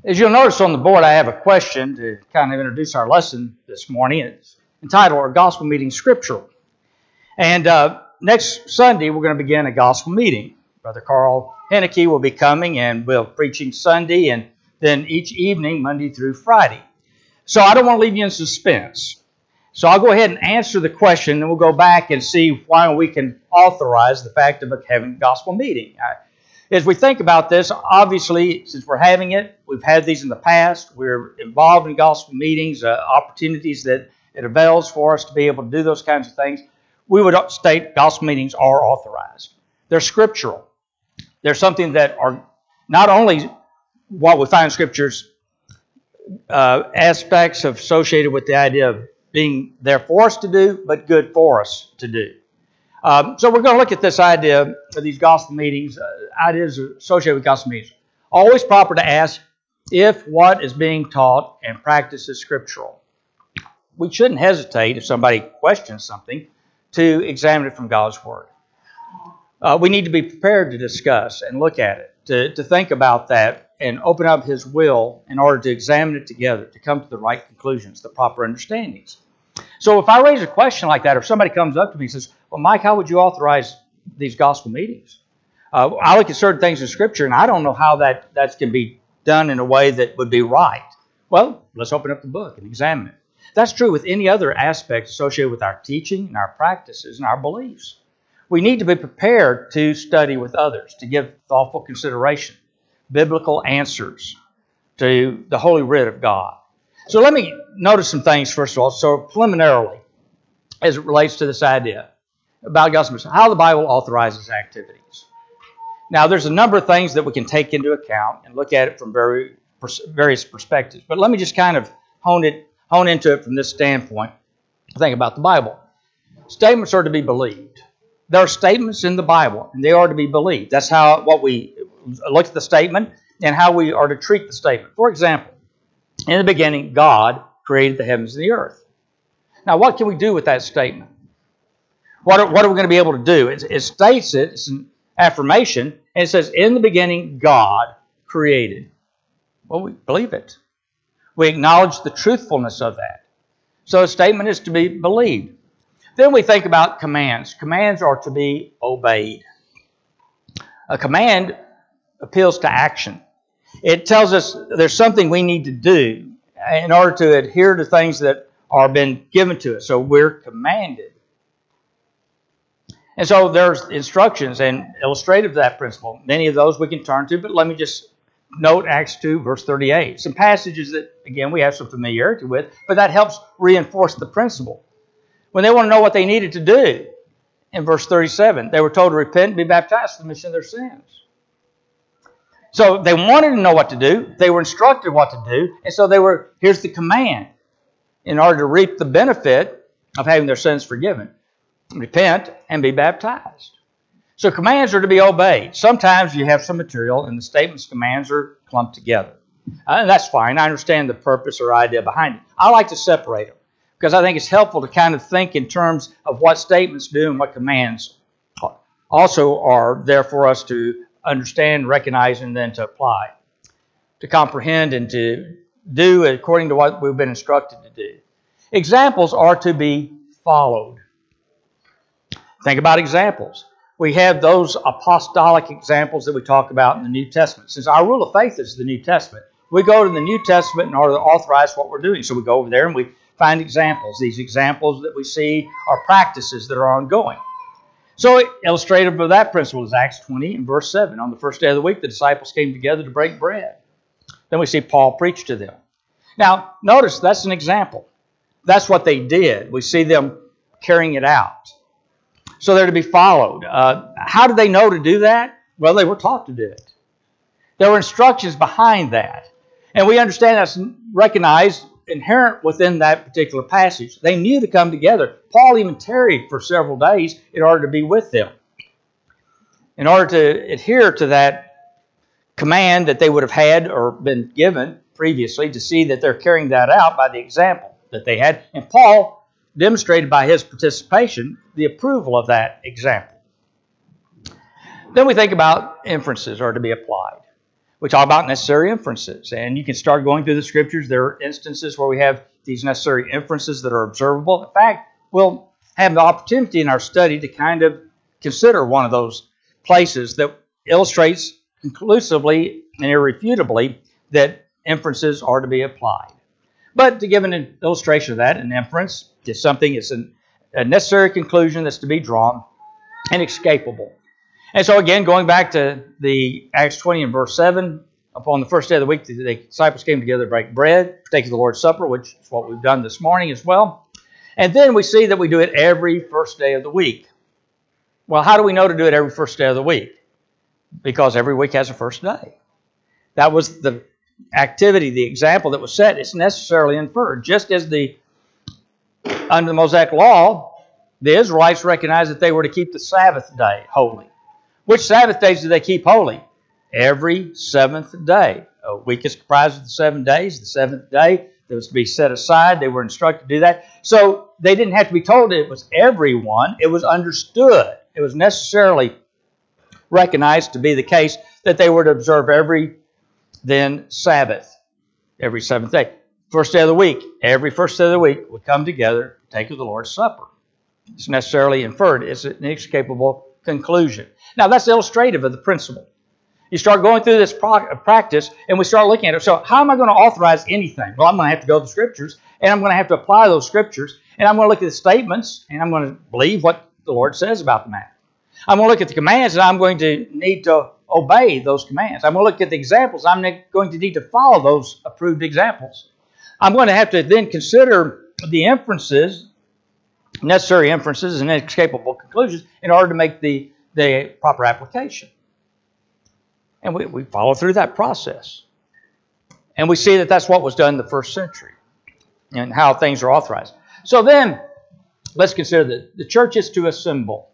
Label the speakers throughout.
Speaker 1: As you'll notice on the board, I have a question to kind of introduce our lesson this morning. It's entitled, Are Gospel Meetings Scriptural? And next Sunday, we're going to begin a gospel meeting. Brother Carl Henneke will be coming and we'll be preaching Sunday and then each evening, Monday through Friday. So I don't want to leave you in suspense. So I'll go ahead and answer the question, and we'll go back and see why we can authorize the fact of having a gospel meeting. As we think about this, obviously, since we're having it, we've had these in the past. We're involved in gospel meetings, opportunities that it avails for us to be able to do those kinds of things. We would state gospel meetings are authorized. They're scriptural. They're something that are not only what we find in Scriptures, aspects associated with the idea of being there for us to do, but good for us to do. So we're going to look at this idea of these gospel meetings, ideas associated with gospel meetings. Always proper to ask if what is being taught and practiced is scriptural. We shouldn't hesitate if somebody questions something to examine it from God's Word. We need to be prepared to discuss and look at it, to think about that and open up His will in order to examine it together, to come to the right conclusions, the proper understandings. So if I raise a question like that, or if somebody comes up to me and says, well, Mike, how would you authorize these gospel meetings? I look at certain things in Scripture, and I don't know how that can be done in a way that would be right. Well, let's open up the book and examine it. That's true with any other aspect associated with our teaching and our practices and our beliefs. We need to be prepared to study with others, to give thoughtful consideration, biblical answers to the Holy Writ of God. So let me notice some things, first of all, so preliminarily, as it relates to this idea about gospel, how the Bible authorizes activities. Now, there's a number of things that we can take into account and look at it from various perspectives. But let me just kind of hone into it from this standpoint. Think about the Bible. Statements are to be believed. There are statements in the Bible, and they are to be believed. That's what we look at the statement and how we are to treat the statement. For example, in the beginning, God created the heavens and the earth. Now, what can we do with that statement? What are we going to be able to do? It states it, it's an affirmation, and it says, in the beginning, God created. Well, we believe it. We acknowledge the truthfulness of that. So a statement is to be believed. Then we think about commands. Commands are to be obeyed. A command appeals to action. It tells us there's something we need to do in order to adhere to things that are been given to us. So we're commanded. And so there's instructions and illustrative of that principle. Many of those we can turn to, but let me just note Acts 2, verse 38. Some passages that, again, we have some familiarity with, but that helps reinforce the principle. When they want to know what they needed to do, in verse 37, they were told to repent and be baptized for the remission of their sins. So they wanted to know what to do. They were instructed what to do. And so here's the command in order to reap the benefit of having their sins forgiven. Repent and be baptized. So commands are to be obeyed. Sometimes you have some material and the statements commands are clumped together. And that's fine. I understand the purpose or idea behind it. I like to separate them because I think it's helpful to kind of think in terms of what statements do and what commands also are there for us to understand, recognize, and then to apply, to comprehend and to do according to what we've been instructed to do. Examples are to be followed. Think about examples. We have those apostolic examples that we talk about in the New Testament. Since our rule of faith is the New Testament, we go to the New Testament in order to authorize what we're doing. So we go over there and we find examples. These examples that we see are practices that are ongoing. So illustrative of that principle is Acts 20 and verse 7. On the first day of the week, the disciples came together to break bread. Then we see Paul preach to them. Now, notice that's an example. That's what they did. We see them carrying it out. So they're to be followed. How did they know to do that? Well, they were taught to do it. There were instructions behind that. And we understand that's recognized inherent within that particular passage. They knew to come together. Paul even tarried for several days in order to be with them, in order to adhere to that command that they would have had or been given previously, to see that they're carrying that out by the example that they had. And Paul demonstrated by his participation the approval of that example. Then we think about inferences are to be applied. We talk about necessary inferences, and you can start going through the Scriptures. There are instances where we have these necessary inferences that are observable. In fact, we'll have the opportunity in our study to kind of consider one of those places that illustrates conclusively and irrefutably that inferences are to be applied. But to give an illustration of that, an inference is something, it's a necessary conclusion that's to be drawn, inescapable. And so again, going back to the Acts 20 and verse 7, upon the first day of the week, the disciples came together to break bread, partake of the Lord's Supper, which is what we've done this morning as well. And then we see that we do it every first day of the week. Well, how do we know to do it every first day of the week? Because every week has a first day. That was the activity, the example that was set. It's necessarily inferred. Just as under the Mosaic Law, the Israelites recognized that they were to keep the Sabbath day holy. Which Sabbath days do they keep holy? Every seventh day. A week is comprised of the 7 days. The seventh day that was to be set aside. They were instructed to do that. So they didn't have to be told it was everyone. It was understood. It was necessarily recognized to be the case that they were to observe every then Sabbath, every seventh day. First day of the week, every first day of the week, we come together, take of the Lord's Supper. It's necessarily inferred. It's an inescapable conclusion. Now, that's illustrative of the principle. You start going through this practice, and we start looking at it. So how am I going to authorize anything? Well, I'm going to have to go to the Scriptures, and I'm going to have to apply those Scriptures, and I'm going to look at the statements, and I'm going to believe what the Lord says about the matter. I'm going to look at the commands, and I'm going to need to obey those commands. I'm going to look at the examples. I'm going to need to follow those approved examples. I'm going to have to then consider the inferences, necessary inferences and inescapable conclusions in order to make the proper application. And we follow through that process. And we see that that's what was done in the first century and how things are authorized. So then, let's consider that the church is to assemble.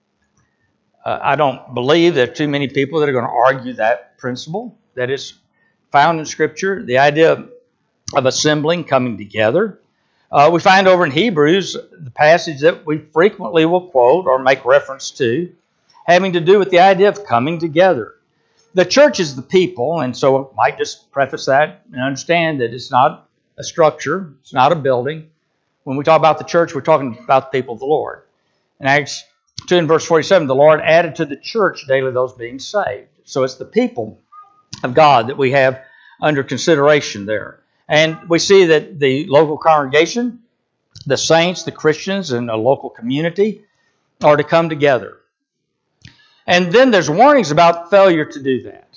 Speaker 1: I don't believe there are too many people that are going to argue that principle that is found in Scripture, the idea of assembling, coming together. We find over in Hebrews the passage that we frequently will quote or make reference to, having to do with the idea of coming together. The church is the people, and so I might just preface that and understand that it's not a structure, it's not a building. When we talk about the church, we're talking about the people of the Lord. In Acts 2 and verse 47, the Lord added to the church daily those being saved. So it's the people of God that we have under consideration there. And we see that the local congregation, the saints, the Christians, and a local community are to come together. And then there's warnings about failure to do that.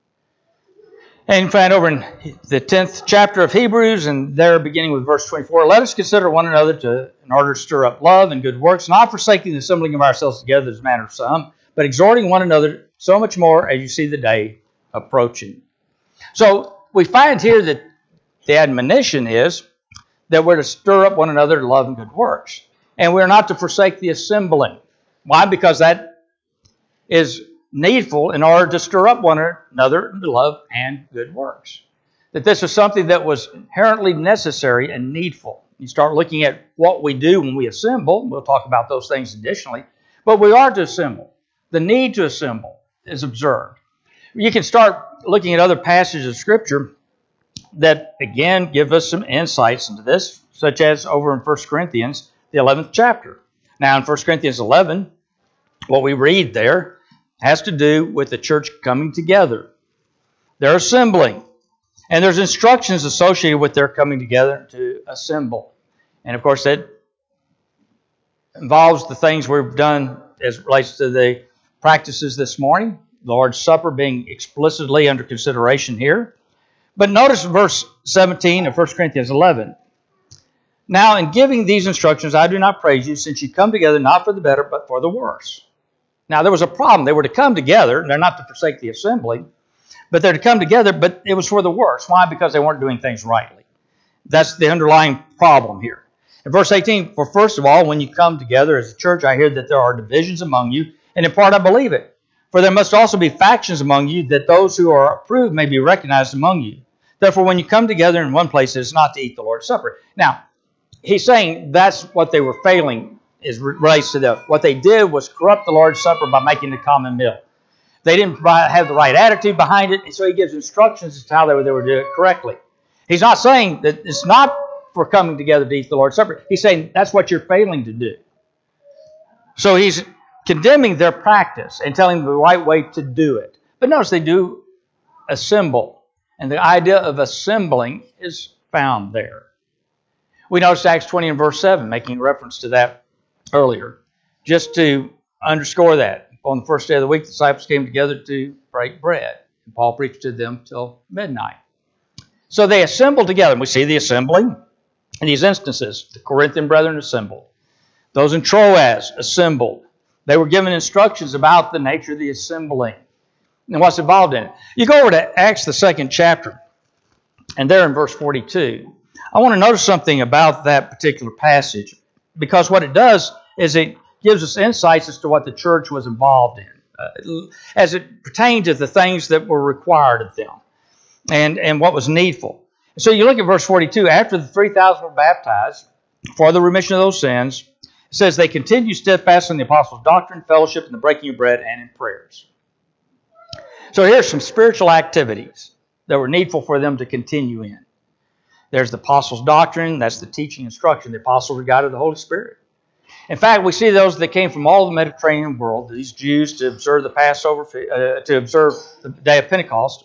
Speaker 1: And you find over in the 10th chapter of Hebrews, and there beginning with verse 24, let us consider one another in order to stir up love and good works, not forsaking the assembling of ourselves together as manner of some, but exhorting one another so much more as you see the day approaching. So we find here that the admonition is that we're to stir up one another to love and good works. And we're not to forsake the assembling. Why? Because that is needful in order to stir up one another to love and good works. That this is something that was inherently necessary and needful. You start looking at what we do when we assemble. We'll talk about those things additionally. But we are to assemble. The need to assemble is observed. You can start looking at other passages of Scripture that, again, give us some insights into this, such as over in 1 Corinthians, the 11th chapter. Now, in 1 Corinthians 11, what we read there has to do with the church coming together. They're assembling. And there's instructions associated with their coming together to assemble. And, of course, that involves the things we've done as it relates to the practices this morning, the Lord's Supper being explicitly under consideration here. But notice verse 17 of 1 Corinthians 11. Now, in giving these instructions, I do not praise you, since you come together not for the better, but for the worse. Now, there was a problem. They were to come together. They're not to forsake the assembly, but they're to come together, but it was for the worse. Why? Because they weren't doing things rightly. That's the underlying problem here. In verse 18, for first of all, when you come together as a church, I hear that there are divisions among you, and in part I believe it. For there must also be factions among you, that those who are approved may be recognized among you. Therefore, when you come together in one place, it is not to eat the Lord's Supper. Now, he's saying that's what they were failing, is relates to what they did was corrupt the Lord's Supper by making a common meal. They didn't have the right attitude behind it, and so he gives instructions as to how they were doing it correctly. He's not saying that it's not for coming together to eat the Lord's Supper. He's saying that's what you're failing to do. So he's condemning their practice and telling them the right way to do it. But notice they do assemble, and the idea of assembling is found there. We noticed Acts 20 and verse 7, making reference to that earlier, just to underscore that. On the first day of the week, the disciples came together to break bread. And Paul preached to them till midnight. So they assembled together. And we see the assembling in these instances. The Corinthian brethren assembled. Those in Troas assembled. They were given instructions about the nature of the assembling and what's involved in it. You go over to Acts, the 2nd chapter, and there in verse 42, I want to notice something about that particular passage, because what it does is it gives us insights as to what the church was involved in, as it pertained to the things that were required of them and what was needful. So you look at verse 42, after the 3,000 were baptized for the remission of those sins, it says they continued steadfast in the apostles' doctrine, fellowship, and the breaking of bread, and in prayers. So here's some spiritual activities that were needful for them to continue in. There's the apostles' doctrine, that's the teaching instruction. The apostles were guided by the Holy Spirit. In fact, we see those that came from all the Mediterranean world, these Jews, to observe the Passover, to observe the day of Pentecost.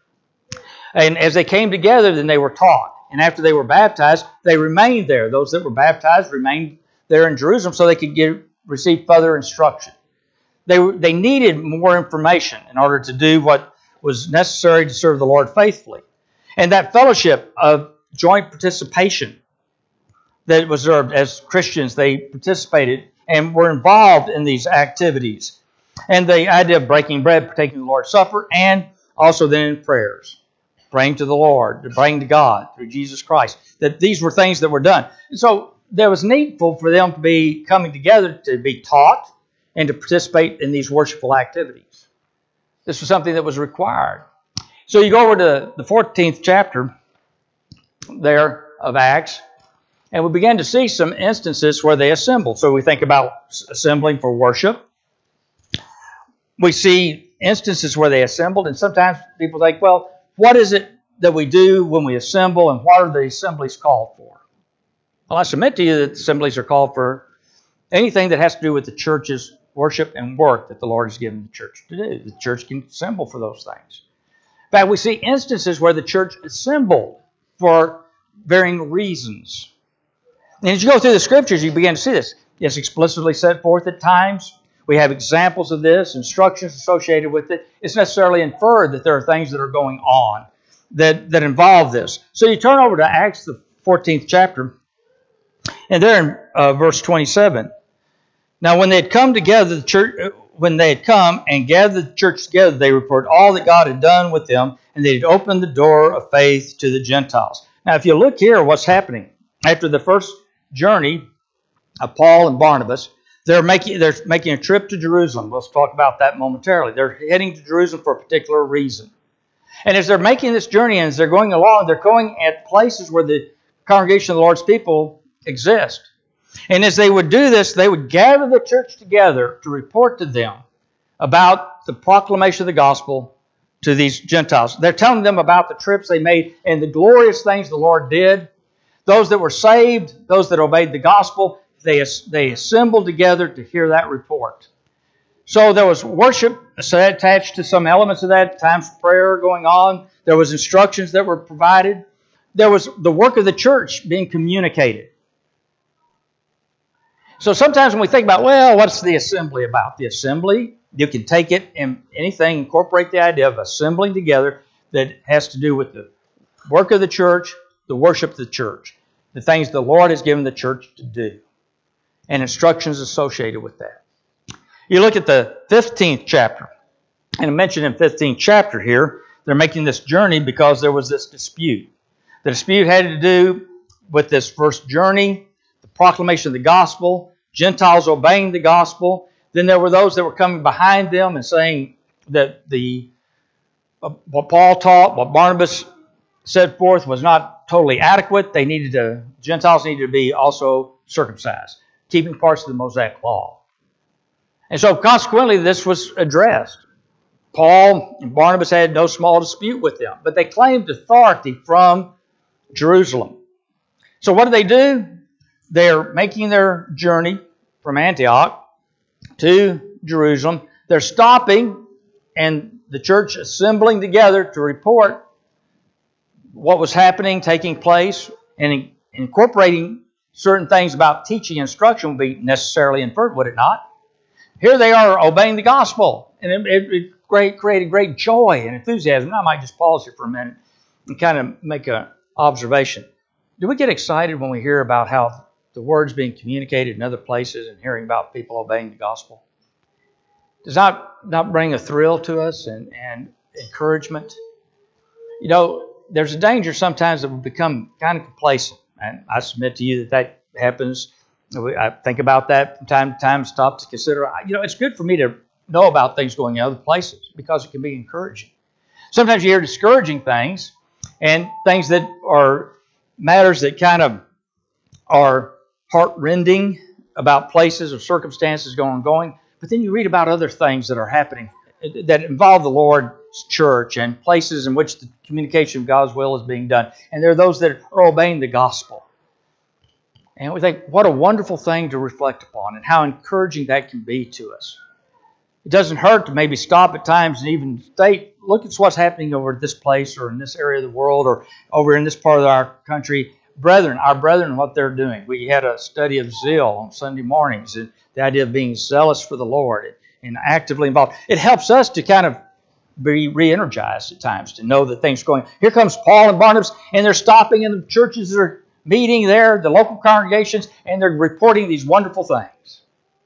Speaker 1: And as they came together, then they were taught. And after they were baptized, they remained there. Those that were baptized remained there in Jerusalem so they could receive further instruction. They needed more information in order to do what was necessary to serve the Lord faithfully. And that fellowship of joint participation that was observed as Christians, they participated and were involved in these activities. And the idea of breaking bread, partaking of the Lord's Supper, and also then in prayers. Praying to the Lord, praying to God through Jesus Christ. That these were things that were done. And so there was needful for them to be coming together to be taught and to participate in these worshipful activities. This was something that was required. So you go over to the 14th chapter there of Acts, and we began to see some instances where they assembled. So we think about assembling for worship. We see instances where they assembled, and sometimes people think, well, what is it that we do when we assemble, and what are the assemblies called for? Well, I submit to you that assemblies are called for anything that has to do with the church's worship and work that the Lord has given the church to do. The church can assemble for those things. In fact, we see instances where the church assembled for varying reasons. And as you go through the Scriptures, you begin to see this. It's explicitly set forth at times. We have examples of this, instructions associated with it. It's necessarily inferred that there are things that are going on that involve this. So you turn over to Acts, the 14th chapter, and there in verse 27. Now, when they had come together, when they had come and gathered the church together, they reported all that God had done with them, and they had opened the door of faith to the Gentiles. Now, if you look here, what's happening after the first journey of Paul and Barnabas, they're making a trip to Jerusalem. Let's talk about that momentarily. They're heading to Jerusalem for a particular reason. And as they're making this journey and as they're going along, they're going at places where the congregation of the Lord's people exist. And as they would do this, they would gather the church together to report to them about the proclamation of the gospel to these Gentiles. They're telling them about the trips they made and the glorious things the Lord did. Those that were saved, those that obeyed the gospel, they assembled together to hear that report. So there was worship attached to some elements of that, times of prayer going on. There was instructions that were provided. There was the work of the church being communicated. So sometimes when we think about, well, what's the assembly about? The assembly, you can take it and anything, incorporate the idea of assembling together that has to do with the work of the church, the worship of the church, the things the Lord has given the church to do, and instructions associated with that. You look at the 15th chapter, and I mentioned in 15th chapter here, they're making this journey because there was this dispute. The dispute had to do with this first journey, the proclamation of the gospel, Gentiles obeying the gospel. Then there were those that were coming behind them and saying that what Paul taught, what Barnabas set forth was not totally adequate. Gentiles needed to be also circumcised, keeping parts of the Mosaic law. And so consequently, this was addressed. Paul and Barnabas had no small dispute with them, but they claimed authority from Jerusalem. So what do? They're making their journey from Antioch to Jerusalem. They're stopping and the church assembling together to report what was happening, taking place, and incorporating certain things about teaching and instruction would be necessarily inferred, would it not? Here they are obeying the gospel, and it created great joy and enthusiasm. Now I might just pause here for a minute and kind of make an observation. Do we get excited when we hear about how the word's being communicated in other places and hearing about people obeying the gospel? Does not bring a thrill to us and encouragement? You know, there's a danger sometimes that we become kind of complacent. And I submit to you that happens. I think about that from time to time, stop to consider. You know, it's good for me to know about things going in other places because it can be encouraging. Sometimes you hear discouraging things and things that are matters that kind of are heart-rending about places or circumstances going. But then you read about other things that are happening that involve the Lord's church and places in which the communication of God's will is being done. And there are those that are obeying the gospel. And we think, what a wonderful thing to reflect upon and how encouraging that can be to us. It doesn't hurt to maybe stop at times and even state, look at what's happening over at this place or in this area of the world or over in this part of our country. Our brethren, what they're doing. We had a study of zeal on Sunday mornings and the idea of being zealous for the Lord and actively involved. It helps us to kind of be re-energized at times to know that things are going. Here comes Paul and Barnabas, and they're stopping in the churches that are meeting there, the local congregations, and they're reporting these wonderful things.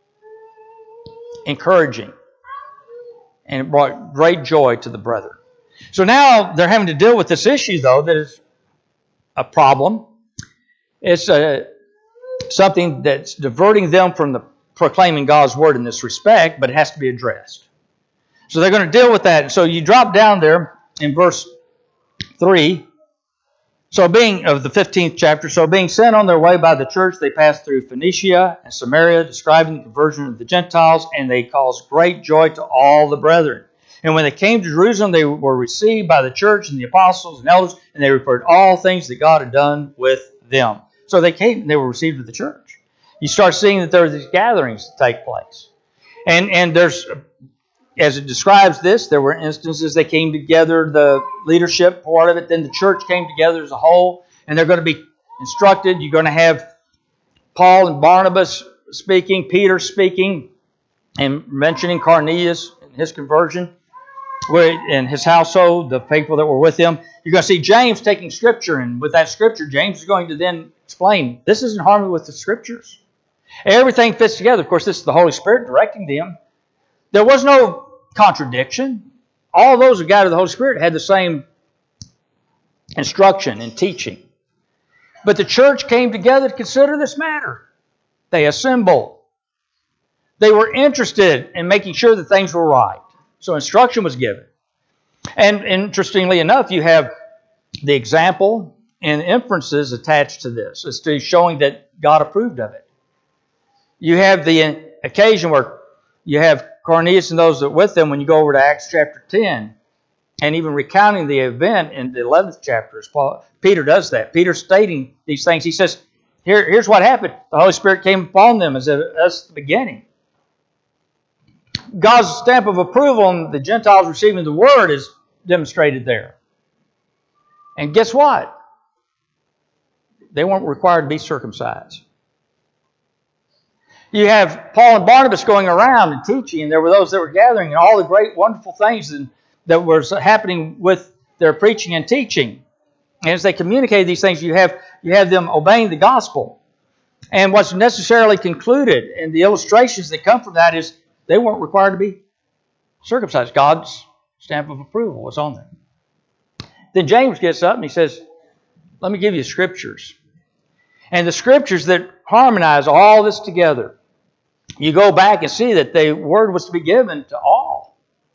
Speaker 1: Encouraging. And it brought great joy to the brethren. So now they're having to deal with this issue, though, that is a problem. It's something that's diverting them from the proclaiming God's word in this respect, but it has to be addressed. So they're going to deal with that. So you drop down there in verse 3. So being of the 15th chapter, so being sent on their way by the church, they passed through Phoenicia and Samaria, describing the conversion of the Gentiles, and they caused great joy to all the brethren. And when they came to Jerusalem, they were received by the church and the apostles and elders, and they reported all things that God had done with them. So they came and they were received at the church. You start seeing that there are these gatherings that take place. And there's, as it describes this, there were instances they came together, the leadership part of it, then the church came together as a whole, and they're going to be instructed. You're going to have Paul and Barnabas speaking, Peter speaking, and mentioning Cornelius and his conversion, and his household, the people that were with him. You're going to see James taking Scripture, and with that Scripture, James is going to then explain, this is in harmony with the Scriptures. Everything fits together. Of course, this is the Holy Spirit directing them. There was no contradiction. All those who got of the Holy Spirit had the same instruction and teaching. But the church came together to consider this matter. They assembled. They were interested in making sure that things were right. So instruction was given. And interestingly enough, you have the example and inferences attached to this as to showing that God approved of it. You have the occasion where you have Cornelius and those that were with them when you go over to Acts chapter 10, and even recounting the event in the 11th chapter. Peter does that. Peter stating these things. He says, here's what happened. The Holy Spirit came upon them as the beginning. God's stamp of approval on the Gentiles receiving the word is demonstrated there. And guess what? They weren't required to be circumcised. You have Paul and Barnabas going around and teaching, and there were those that were gathering, and all the great, wonderful things that were happening with their preaching and teaching. And as they communicated these things, you have them obeying the gospel. And what's necessarily concluded, and the illustrations that come from that is they weren't required to be circumcised. God's stamp of approval was on them. Then James gets up and he says, let me give you scriptures. And the scriptures that harmonize all this together. You go back and see that the word was to be given to all.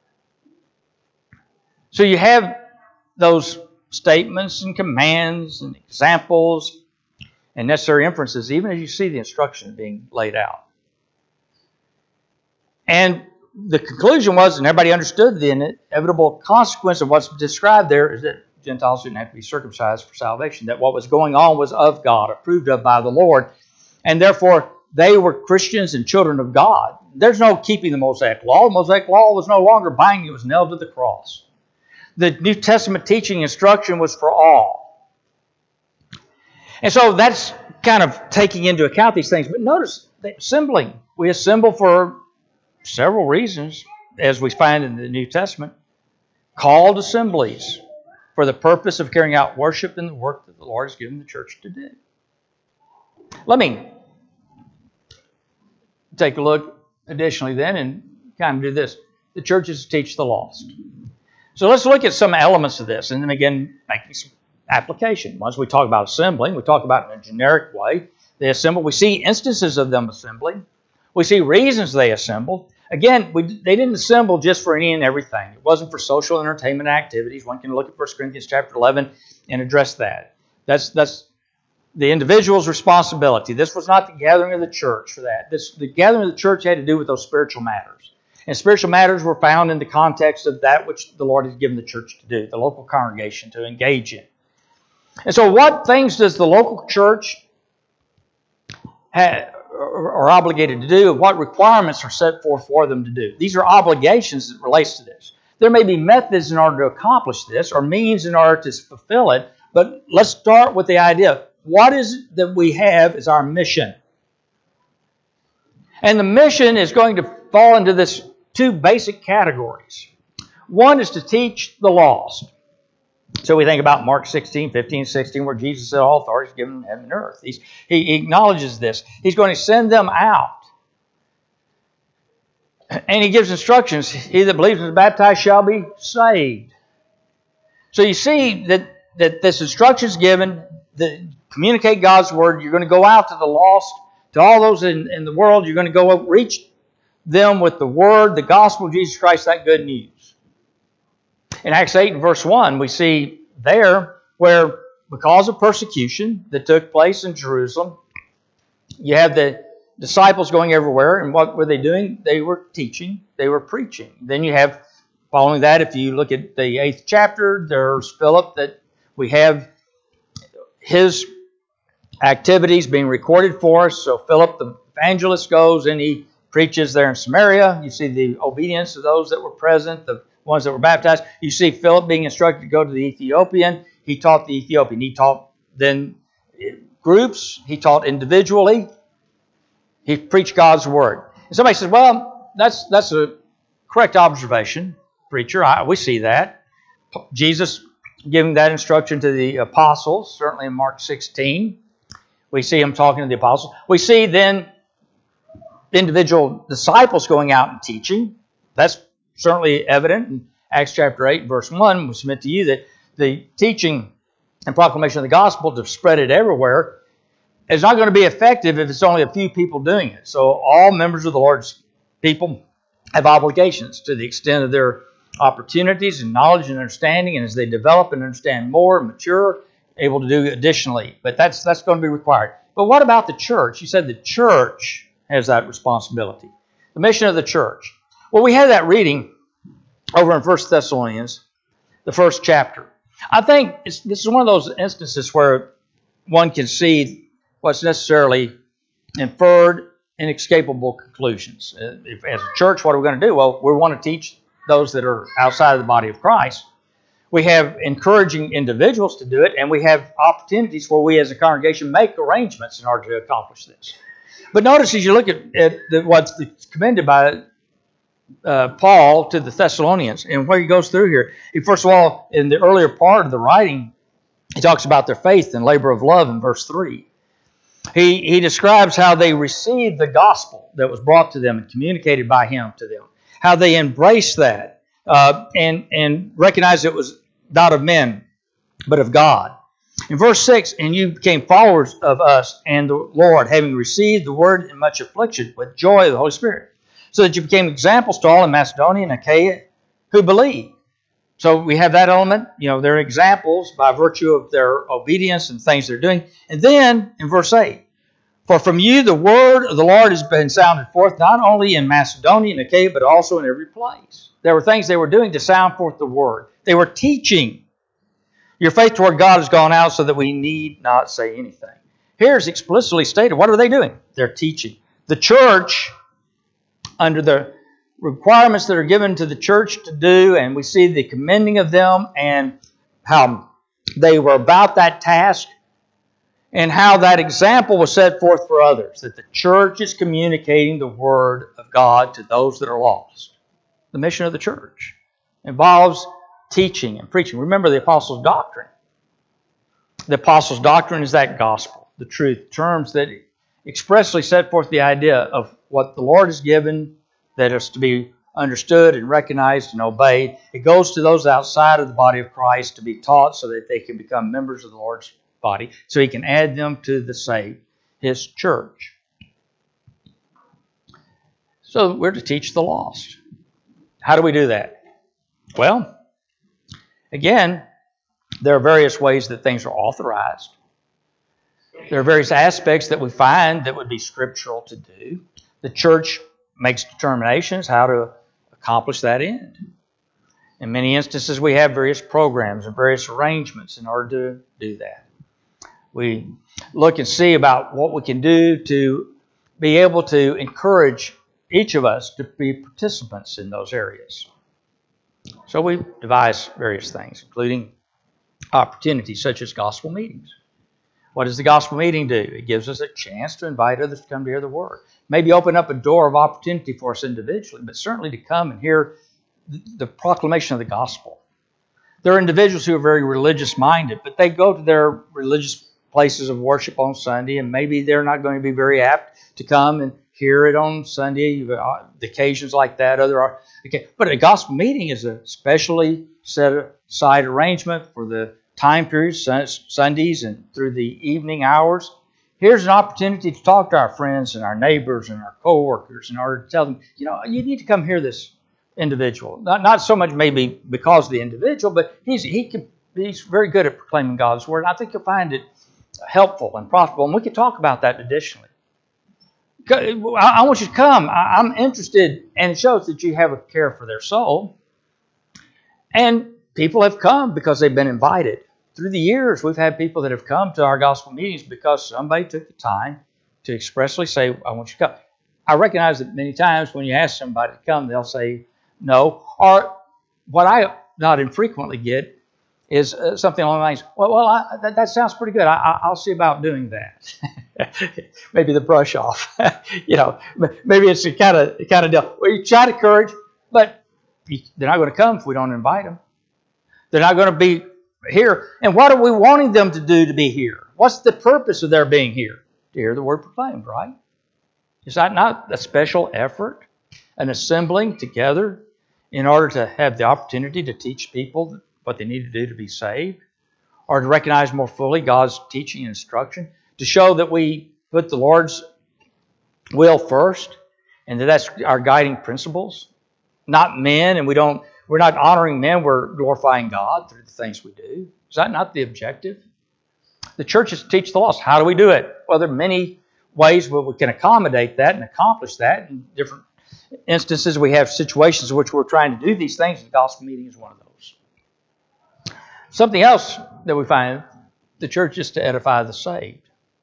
Speaker 1: So you have those statements and commands and examples and necessary inferences, even as you see the instruction being laid out. And the conclusion was, and everybody understood the inevitable consequence of what's described there, is that Gentiles didn't have to be circumcised for salvation, that what was going on was of God, approved of by the Lord, and therefore they were Christians and children of God. There's no keeping the Mosaic Law. The Mosaic Law was no longer binding. It was nailed to the cross. The New Testament teaching instruction was for all. And so that's kind of taking into account these things. But notice the assembling. We assemble for several reasons, as we find in the New Testament. Called assemblies for the purpose of carrying out worship and the work that the Lord has given the church to do. Let me take a look additionally then and kind of do this. The churches teach the lost. So let's look at some elements of this and then again making some application. Once we talk about assembling, we talk about it in a generic way. They assemble. We see instances of them assembling. We see reasons they assembled. Again, they didn't assemble just for any and everything. It wasn't for social entertainment activities. One can look at 1 Corinthians chapter 11 and address that. That's the individual's responsibility. This was not the gathering of the church for that. The gathering of the church had to do with those spiritual matters. And spiritual matters were found in the context of that which the Lord has given the church to do, the local congregation to engage in. And so what things does the local church are obligated to do, and what requirements are set forth for them to do? These are obligations that relates to this. There may be methods in order to accomplish this or means in order to fulfill it, but let's start with the idea. What is it that we have as our mission? And the mission is going to fall into this two basic categories. One is to teach the lost. So we think about Mark 16, 15, 16, where Jesus said, all authority is given in heaven and earth. He acknowledges this. He's going to send them out. And he gives instructions. He that believes and is baptized shall be saved. So you see that this instruction is given, that communicate God's word. You're going to go out to the lost, to all those in the world. You're going to go reach them with the word, the gospel of Jesus Christ, that good news. In Acts 8 and verse 1, we see there where because of persecution that took place in Jerusalem, you have the disciples going everywhere. And what were they doing? They were teaching. They were preaching. Then you have, following that, if you look at the 8th chapter, there's Philip, that we have his activities being recorded for us. So Philip, the evangelist, goes and he preaches there in Samaria. You see the obedience of those that were present, the ones that were baptized. You see Philip being instructed to go to the Ethiopian. He taught the Ethiopian. He taught then groups. He taught individually. He preached God's word. And somebody says, well, that's a correct observation, preacher. We see that. Jesus giving that instruction to the apostles, certainly in Mark 16. We see him talking to the apostles. We see then individual disciples going out and teaching. That's certainly evident in Acts chapter 8, verse 1. We submit to you that the teaching and proclamation of the gospel to spread it everywhere is not going to be effective if it's only a few people doing it. So all members of the Lord's people have obligations to the extent of their opportunities and knowledge and understanding, and as they develop and understand more and mature, able to do additionally. But that's going to be required. But what about the church? You said the church has that responsibility. The mission of the church. Well, we have that reading over in 1 Thessalonians, the first chapter. I think this is one of those instances where one can see what's necessarily inferred, inescapable conclusions. As a church, what are we going to do? Well, we want to teach those that are outside of the body of Christ. We have encouraging individuals to do it, and we have opportunities where we as a congregation make arrangements in order to accomplish this. But notice as you look at what's commended by Paul to the Thessalonians, and where he goes through here, first of all, in the earlier part of the writing, he talks about their faith and labor of love in verse 3. He describes how they received the gospel that was brought to them and communicated by him to them, how they embraced that and recognized it was not of men, but of God. In verse 6, and you became followers of us and the Lord, having received the word in much affliction with joy of the Holy Spirit, so that you became examples to all in Macedonia and Achaia who believe. So we have that element. They're examples by virtue of their obedience and things they're doing. And then in verse 8, For from you the word of the Lord has been sounded forth, not only in Macedonia and Achaia, but also in every place. There were things they were doing to sound forth the word. They were teaching. Your faith toward God has gone out so that we need not say anything. Here's explicitly stated. What are they doing? They're teaching. The church, under the requirements that are given to the church to do, and we see the commending of them and how they were about that task, and how that example was set forth for others, that the church is communicating the Word of God to those that are lost. The mission of the church involves teaching and preaching. Remember the apostles' doctrine. The apostles' doctrine is that gospel, the truth, terms that expressly set forth the idea of what the Lord has given that is to be understood and recognized and obeyed. It goes to those outside of the body of Christ to be taught so that they can become members of the Lord's body, so He can add them to the saved, His church. So we're to teach the lost. How do we do that? Well, again, there are various ways that things are authorized. There are various aspects that we find that would be scriptural to do. The church makes determinations how to accomplish that end. In many instances, we have various programs and various arrangements in order to do that. We look and see about what we can do to be able to encourage each of us to be participants in those areas. So we devise various things, including opportunities such as gospel meetings. What does the gospel meeting do? It gives us a chance to invite others to come to hear the word. Maybe open up a door of opportunity for us individually, but certainly to come and hear the proclamation of the gospel. There are individuals who are very religious minded, but they go to their religious places of worship on Sunday, and maybe they're not going to be very apt to come and hear it on Sunday, the occasions like that. But a gospel meeting is a specially set aside arrangement for the time periods, Sundays and through the evening hours. Here's an opportunity to talk to our friends and our neighbors and our co-workers in order to tell them, you need to come hear this individual. Not so much maybe because of the individual, but he's very good at proclaiming God's word. I think you'll find it helpful and profitable, and we can talk about that additionally. I want you to come. I'm interested, and it shows that you have a care for their soul. And people have come because they've been invited. Through the years, we've had people that have come to our gospel meetings because somebody took the time to expressly say, I want you to come. I recognize that many times when you ask somebody to come, they'll say no. Or what I not infrequently get is something along the lines, that sounds pretty good. I'll see about doing that. Maybe the brush off. Maybe it's a kind of deal. Well, you try to encourage, but they're not going to come if we don't invite them. They're not going to be here. And what are we wanting them to do to be here? What's the purpose of their being here? To hear the word proclaimed, right? Is that not a special effort? An assembling together in order to have the opportunity to teach people what they need to do to be saved? Or to recognize more fully God's teaching and instruction? To show that we put the Lord's will first and that's our guiding principles? Not men, and we're not honoring men, we're glorifying God through the things we do. Is that not the objective? The church is to teach the lost. How do we do it? Well, there are many ways where we can accommodate that and accomplish that. In different instances, we have situations in which we're trying to do these things. The gospel meeting is one of those. Something else that we find, the church is to edify the saved.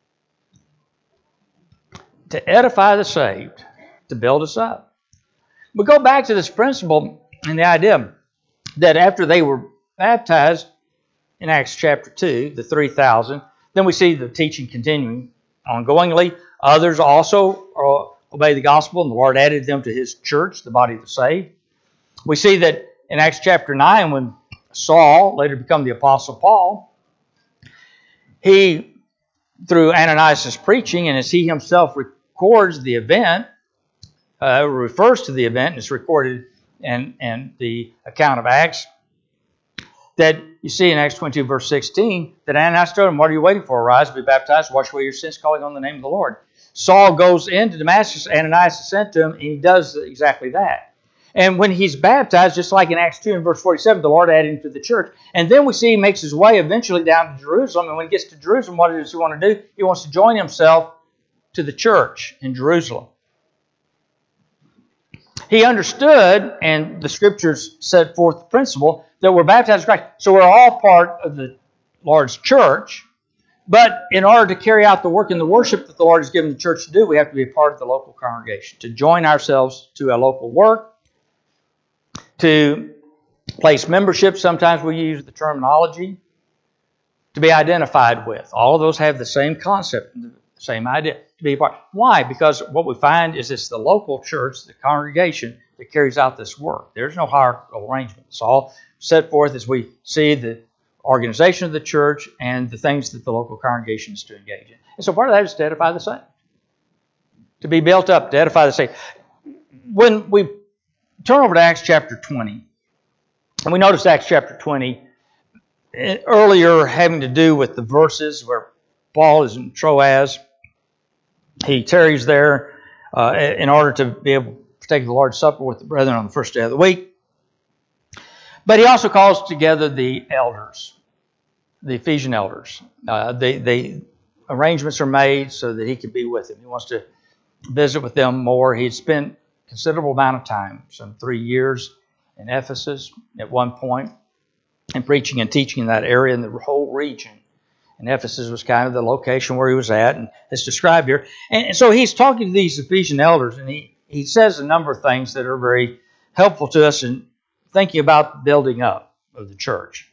Speaker 1: To edify the saved, to build us up. We go back to this principle and the idea that after they were baptized in Acts chapter 2, the 3,000, then we see the teaching continuing ongoingly. Others also obey the gospel, and the Lord added them to His church, the body of the saved. We see that in Acts chapter 9, when Saul, later become the Apostle Paul, he, through Ananias' preaching, and as he himself records the event, refers to the event, and it's recorded in the account of Acts, that you see in Acts 22, verse 16, that Ananias told him, what are you waiting for? Arise, be baptized, wash away your sins, calling on the name of the Lord. Saul goes into Damascus, Ananias is sent to him, and he does exactly that. And when he's baptized, just like in Acts 2 and verse 47, the Lord added him to the church. And then we see he makes his way eventually down to Jerusalem, and when he gets to Jerusalem, what does he want to do? He wants to join himself to the church in Jerusalem. He understood, and the Scriptures set forth the principle, that we're baptized in Christ. So we're all part of the Lord's church. But in order to carry out the work and the worship that the Lord has given the church to do, we have to be a part of the local congregation, to join ourselves to a local work, to place membership. Sometimes we use the terminology, to be identified with. All of those have the same concept, the same idea, to be a part. Why? Because what we find is it's the local church, the congregation, that carries out this work. There's no hierarchical arrangement. It's all set forth as we see the organization of the church and the things that the local congregation is to engage in. And so part of that is to edify the saints. To be built up, to edify the saints. When we turn over to Acts chapter 20, and we notice Acts chapter 20, earlier having to do with the verses where Paul is in Troas. He tarries there in order to be able to take the Lord's Supper with the brethren on the first day of the week. But he also calls together the elders, the Ephesian elders. The arrangements are made so that he can be with them. He wants to visit with them more. He had spent a considerable amount of time, some 3 years in Ephesus at one point, and preaching and teaching in that area in the whole region. And Ephesus was kind of the location where he was at, and it's described here. And so he's talking to these Ephesian elders, and he says a number of things that are very helpful to us in thinking about the building up of the church.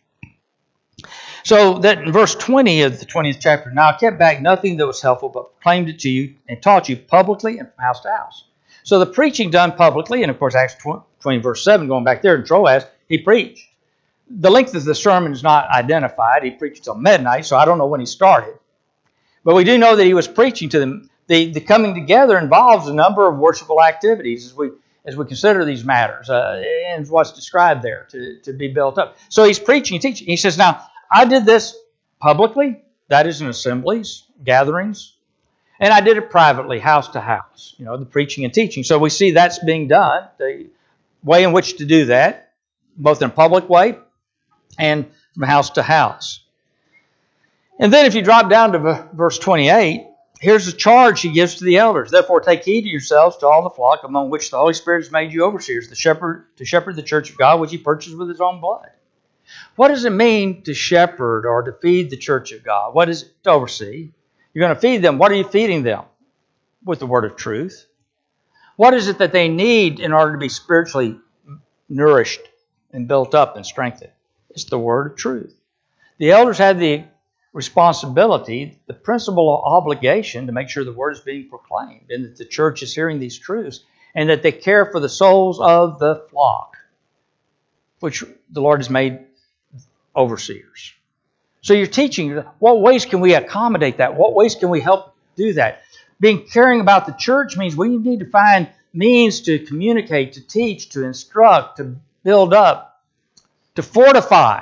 Speaker 1: So that in verse 20 of the 20th chapter, now I kept back nothing that was helpful, but proclaimed it to you and taught you publicly and from house to house. So the preaching done publicly, and of course Acts 20 verse 7, going back there in Troas, he preached. The length of the sermon is not identified. He preached till midnight, so I don't know when he started. But we do know that he was preaching to them. The coming together involves a number of worshipful activities as we consider these matters, and what's described there to be built up. So he's preaching and teaching. He says, now, I did this publicly, that is in assemblies, gatherings, and I did it privately, house to house, the preaching and teaching. So we see that's being done, the way in which to do that, both in a public way and from house to house. And then if you drop down to verse 28, here's the charge he gives to the elders. Therefore take heed to yourselves to all the flock among which the Holy Spirit has made you overseers, to shepherd the church of God, which he purchased with his own blood. What does it mean to shepherd or to feed the church of God? What is it to oversee? You're going to feed them. What are you feeding them? With the word of truth. What is it that they need in order to be spiritually nourished and built up and strengthened? It's the word of truth. The elders have the responsibility, the principal obligation to make sure the word is being proclaimed and that the church is hearing these truths and that they care for the souls of the flock, which the Lord has made overseers. So you're teaching, what ways can we accommodate that? What ways can we help do that? Caring about the church means we need to find means to communicate, to teach, to instruct, to build up, to fortify.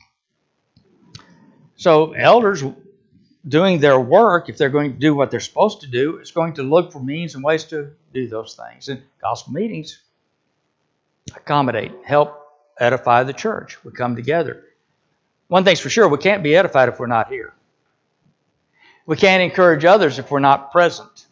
Speaker 1: So elders doing their work, if they're going to do what they're supposed to do, is going to look for means and ways to do those things. And gospel meetings accommodate, help edify the church. We come together. One thing's for sure, we can't be edified if we're not here. We can't encourage others if we're not present.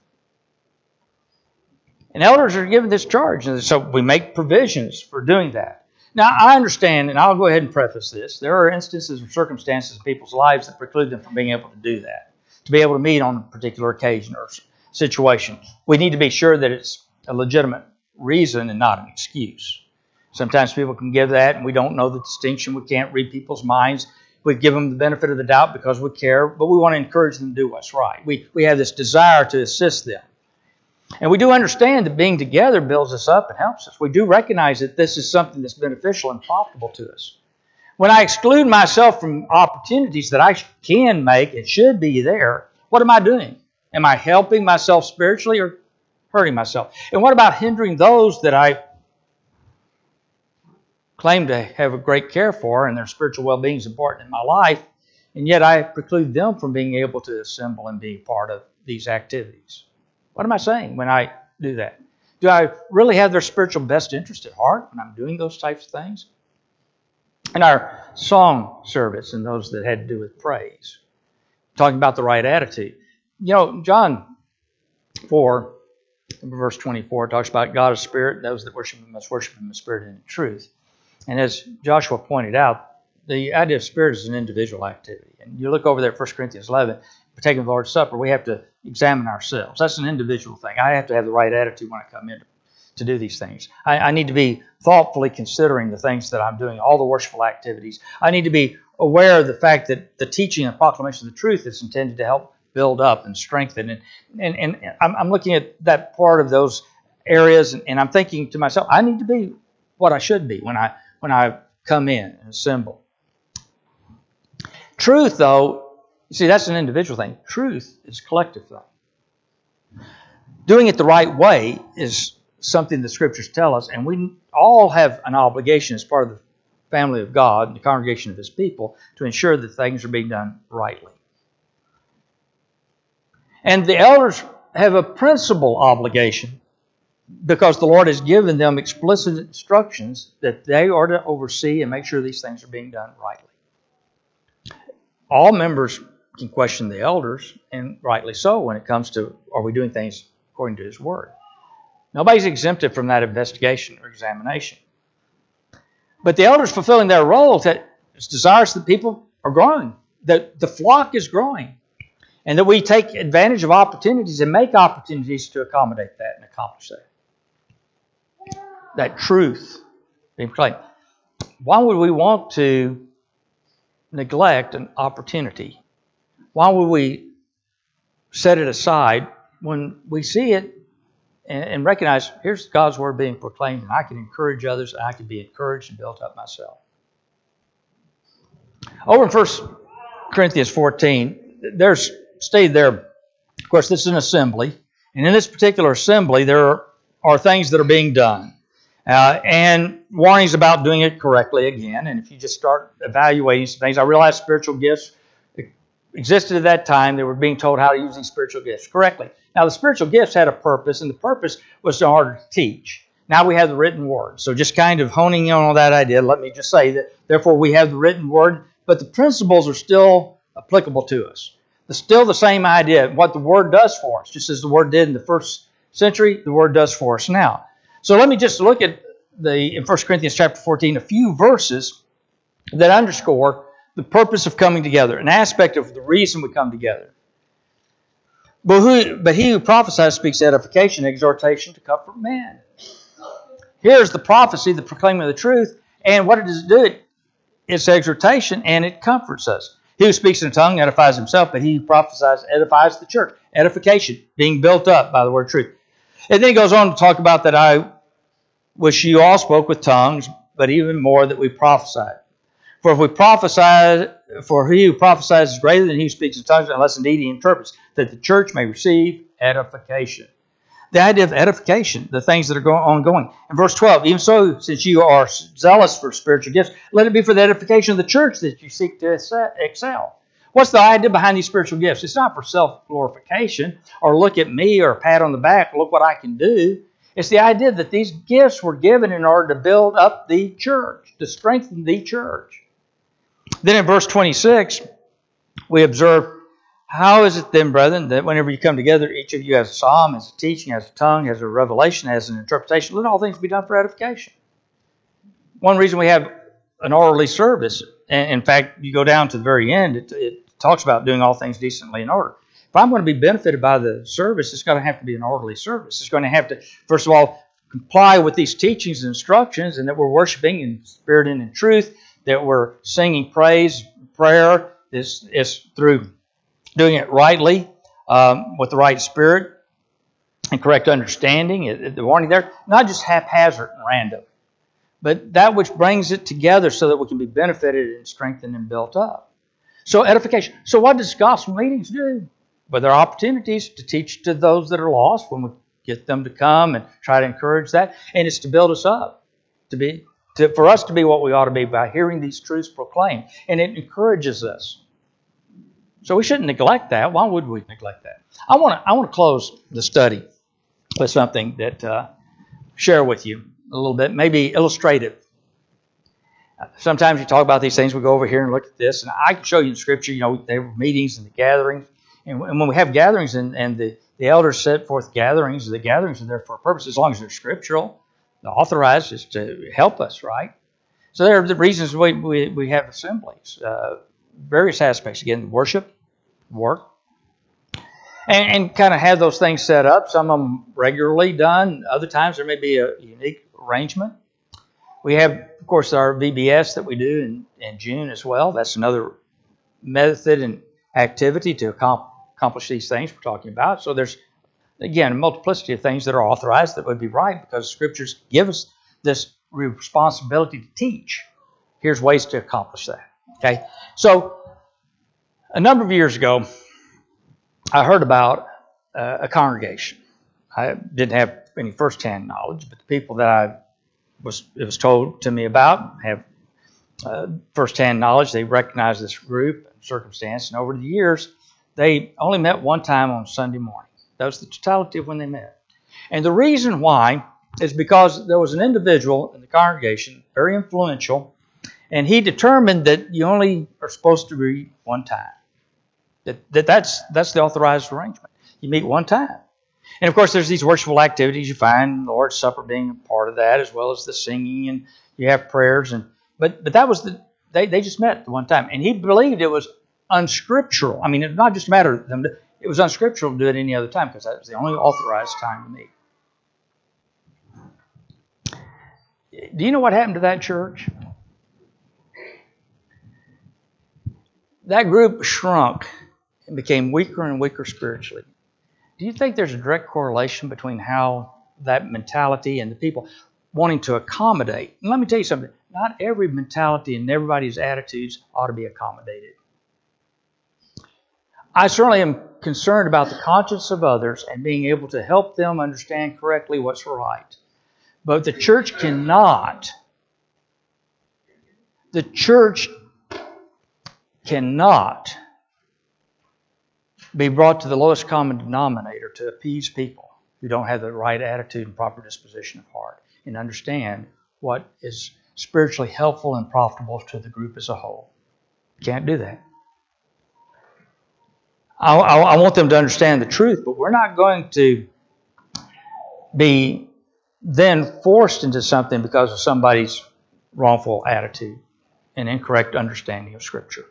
Speaker 1: And elders are given this charge, and so we make provisions for doing that. Now, I understand, and I'll go ahead and preface this, there are instances or circumstances in people's lives that preclude them from being able to do that, to be able to meet on a particular occasion or situation. We need to be sure that it's a legitimate reason and not an excuse. Sometimes people can give that, and we don't know the distinction. We can't read people's minds. We give them the benefit of the doubt because we care, but we want to encourage them to do what's right. We have this desire to assist them. And we do understand that being together builds us up and helps us. We do recognize that this is something that's beneficial and profitable to us. When I exclude myself from opportunities that I can make and should be there, what am I doing? Am I helping myself spiritually or hurting myself? And what about hindering those that I claim to have a great care for and their spiritual well-being is important in my life, and yet I preclude them from being able to assemble and be part of these activities? What am I saying when I do that? Do I really have their spiritual best interest at heart when I'm doing those types of things? In our song service and those that had to do with praise, talking about the right attitude. John For verse 24 talks about God is spirit. Those that worship Him must worship Him in spirit and in truth. And as Joshua pointed out, the idea of spirit is an individual activity. And you look over there at 1 Corinthians 11, partaking of the Lord's Supper, we have to examine ourselves. That's an individual thing. I have to have the right attitude when I come in to do these things. I need to be thoughtfully considering the things that I'm doing, all the worshipful activities. I need to be aware of the fact that the teaching and proclamation of the truth is intended to help build up and strengthen. And I'm looking at that part of those areas, and I'm thinking to myself, I need to be what I should be when I come in and assemble. Truth, though, you see, that's an individual thing. Truth is a collective thing. Doing it the right way is something the Scriptures tell us, and we all have an obligation as part of the family of God and the congregation of His people to ensure that things are being done rightly. And the elders have a principal obligation because the Lord has given them explicit instructions that they are to oversee and make sure these things are being done rightly. All members can question the elders, and rightly so, when it comes to, are we doing things according to His Word? Nobody's exempted from that investigation or examination. But the elders fulfilling their roles, that it's desirous that people are growing, that the flock is growing, and that we take advantage of opportunities and make opportunities to accommodate that and accomplish that. That truth being proclaimed. Why would we want to neglect an opportunity? Why would we set it aside when we see it and recognize, here's God's Word being proclaimed, and I can encourage others, and I can be encouraged and built up myself. Over in 1 Corinthians 14, there's stated there, of course, this is an assembly, and in this particular assembly, there are things that are being done, and warnings about doing it correctly again. And if you just start evaluating some things, I realize spiritual gifts existed at that time. They were being told how to use these spiritual gifts correctly. Now, the spiritual gifts had a purpose, and the purpose was in order to teach. Now we have the written word. So just kind of honing in on that idea, let me just say that, therefore, we have the written word, but the principles are still applicable to us. It's still the same idea, what the Word does for us. Just as the Word did in the first century, the Word does for us now. So let me just look at in 1 Corinthians chapter 14, a few verses that underscore the purpose of coming together, an aspect of the reason we come together. But he who prophesies speaks edification, exhortation to comfort men. Here's the prophecy, the proclaiming of the truth, and what does it do? It's exhortation, and it comforts us. He who speaks in a tongue edifies himself, but he who prophesies edifies the church. Edification, being built up by the word truth. And then he goes on to talk about that I wish you all spoke with tongues, but even more that we prophesied. For if we prophesy, for he who prophesies is greater than he who speaks in tongues, unless indeed he interprets, that the church may receive edification. The idea of edification, the things that are ongoing. In verse 12, even so, since you are zealous for spiritual gifts, let it be for the edification of the church that you seek to excel. What's the idea behind these spiritual gifts? It's not for self-glorification or look at me or a pat on the back, look what I can do. It's the idea that these gifts were given in order to build up the church, to strengthen the church. Then in verse 26, we observe, how is it then, brethren, that whenever you come together, each of you has a psalm, has a teaching, has a tongue, has a revelation, has an interpretation? Let all things be done for edification. One reason we have an orderly service, and in fact, you go down to the very end, it talks about doing all things decently in order. If I'm going to be benefited by the service, it's going to have to be an orderly service. It's going to have to, first of all, comply with these teachings and instructions, and that we're worshiping in spirit and in truth, that we're singing praise, prayer is through doing it rightly, with the right spirit and correct understanding, the warning there, not just haphazard and random, but that which brings it together so that we can be benefited and strengthened and built up. So edification. So what does gospel meetings do? But there are opportunities to teach to those that are lost when we get them to come and try to encourage that. And it's to build us up, for us to be what we ought to be by hearing these truths proclaimed. And it encourages us. So we shouldn't neglect that. Why would we neglect that? I want to close the study with something that share with you a little bit, maybe illustrative. Sometimes you talk about these things, we go over here and look at this, and I can show you in Scripture, there were meetings and the gatherings. And when we have gatherings and the The elders set forth gatherings. The gatherings are there for a purpose, as long as they're scriptural. The authorized is to help us, right? So there are the reasons we have assemblies. Various aspects. Again, worship, work, and kind of have those things set up. Some of them regularly done. Other times there may be a unique arrangement. We have, of course, our VBS that we do in June as well. That's another method and activity to accomplish these things we're talking about. So there's, again, a multiplicity of things that are authorized that would be right because Scriptures give us this responsibility to teach. Here's ways to accomplish that. Okay, so a number of years ago, I heard about a congregation. I didn't have any first-hand knowledge, but the people that it was told to me about have first-hand knowledge. They recognize this group and circumstance, and over the years, they only met one time on Sunday morning. That was the totality of when they met. And the reason why is because there was an individual in the congregation, very influential, and he determined that you only are supposed to meet one time. That's the authorized arrangement. You meet one time. And of course, there's these worshipful activities you find, the Lord's Supper being a part of that, as well as the singing, and you have prayers. But that was they just met the one time, and he believed it was unscriptural. I mean, it's not just a matter of them. It was unscriptural to do it any other time because that was the only authorized time to meet. Do you know what happened to that church? That group shrunk and became weaker and weaker spiritually. Do you think there's a direct correlation between how that mentality and the people wanting to accommodate? And let me tell you something. Not every mentality and everybody's attitudes ought to be accommodated. I certainly am concerned about the conscience of others and being able to help them understand correctly what's right. But the church cannot be brought to the lowest common denominator to appease people who don't have the right attitude and proper disposition of heart and understand what is spiritually helpful and profitable to the group as a whole. You can't do that. I want them to understand the truth, but we're not going to be then forced into something because of somebody's wrongful attitude and incorrect understanding of Scripture.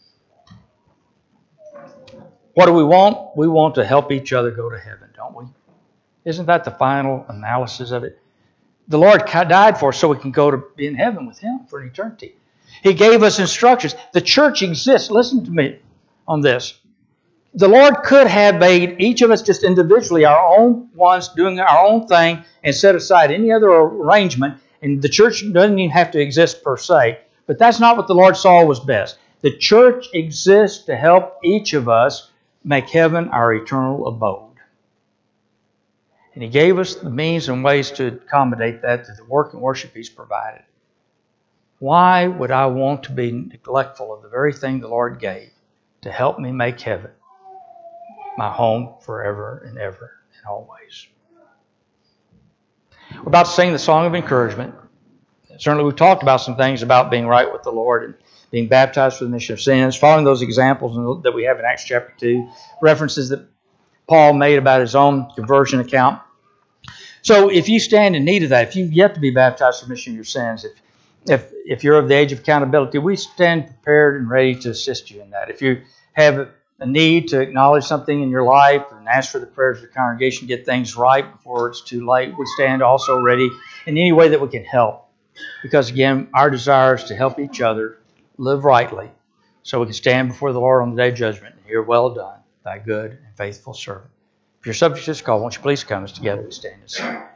Speaker 1: What do we want? We want to help each other go to heaven, don't we? Isn't that the final analysis of it? The Lord died for us so we can go to be in heaven with Him for an eternity. He gave us instructions. The church exists. Listen to me on this. The Lord could have made each of us just individually our own ones doing our own thing and set aside any other arrangement, and the church doesn't even have to exist per se. But that's not what the Lord saw was best. The church exists to help each of us make heaven our eternal abode. And He gave us the means and ways to accommodate that through the work and worship He's provided. Why would I want to be neglectful of the very thing the Lord gave to help me make heaven my home forever and ever and always? We're about to sing the song of encouragement. Certainly we've talked about some things about being right with the Lord and being baptized for the remission of sins, following those examples that we have in Acts chapter 2, references that Paul made about his own conversion account. So if you stand in need of that, if you've yet to be baptized for the remission of your sins, if you're of the age of accountability, we stand prepared and ready to assist you in that. If you have a need to acknowledge something in your life and ask for the prayers of the congregation, get things right before it's too late, we stand also ready in any way that we can help. Because again, our desire is to help each other live rightly so we can stand before the Lord on the day of judgment and hear, "Well done, thy good and faithful servant." If you're subject to this call, won't you please come as together we stand and sing.